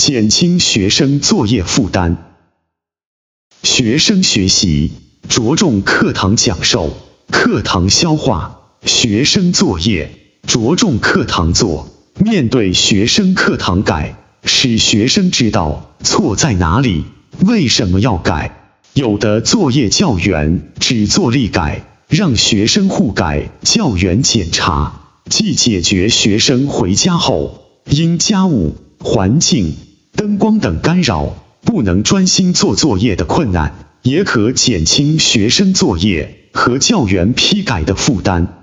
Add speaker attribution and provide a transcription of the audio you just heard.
Speaker 1: 减轻学生作业负担。学生学习着重课堂讲授、课堂消化，学生作业着重课堂做。面对学生课堂改，使学生知道错在哪里，为什么要改。有的作业教员只做力改，让学生互改，教员检查，既解决学生回家后因家务、环境、灯光等干扰不能专心做作业的困难，也可减轻学生作业和教员批改的负担。